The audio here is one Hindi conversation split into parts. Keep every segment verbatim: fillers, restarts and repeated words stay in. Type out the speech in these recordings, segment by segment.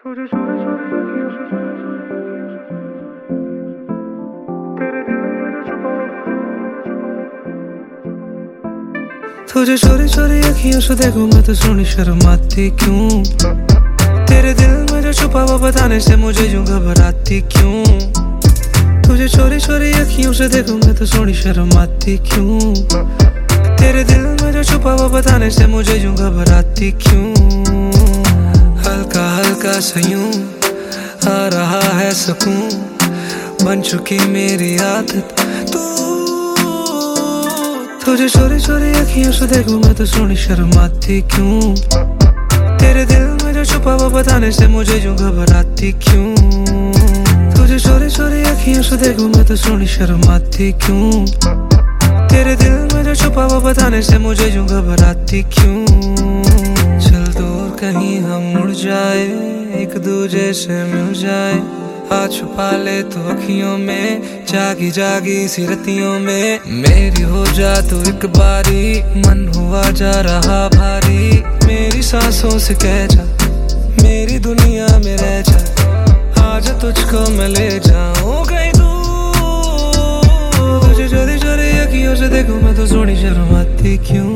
तुझे चोरी चोरी अखियों से तेरे दिल में जो छुपा तुझे चोरी चोरी अखियों से देखूं मैं तो सोनी शर्माती क्यों। तेरे दिल में जो छुपा वो बताने से मुझे यूं घबराती क्यों। तुझे चोरी चोरी अखियों से देखूं मैं तो सोनी शर्माती क्यों। तेरे दिल में जो छुपा वो बताने से मुझे यूं घबराती क्यों। हल्का हल्का सा यूं आ रहा है सुकून, बन चुकी मेरी आदत तू। तुझे चोरी चोरी अखियों से देखूं मैं तो सोनी शर्माती क्यों। तेरे दिल में जो छुपा वो बताने से मुझे यूं घबराती क्यों। तुझे चोरी चोरी अखियों से देखूं मैं तो सोनी शर्माती क्यों। तेरे दिल में जो छुपा वो बताने से मुझे यूं घबराती क्यों। चल दूर कहीं हम उड़ जाए, एक दूजे से मिल जाए, आ छुपा ले तो अखियों में, जागी जागी सी रतियों में। मेरी हो जा तू एक बारी, मन हुआ जा रहा भारी। मेरी सांसों से कह जा, मेरी दुनिया में रह जा, आजा तुझको मैं ले जाऊं कहीं दूर। तुझे चोरी चोरी अखियों से देखूं मैं तो सोनी शर्माती क्यों।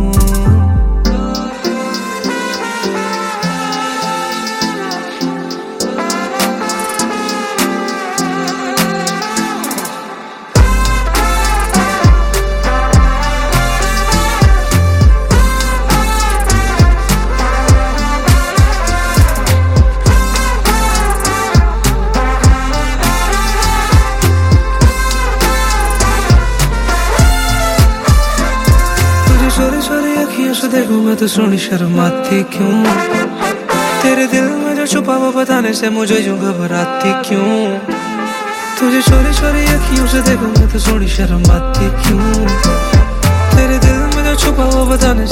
चोरी चोरी अखियों से देखूं मैं तो सोनी शर्माती क्यों। तेरे दिल में जो छुपा वो बताने से मुझे यूं घबराती क्यों। तुझे चोरी चोरी अखियों से देखूं मैं तो सोनी शर्माती क्यों। तेरे दिल में जो छुपा वो बताने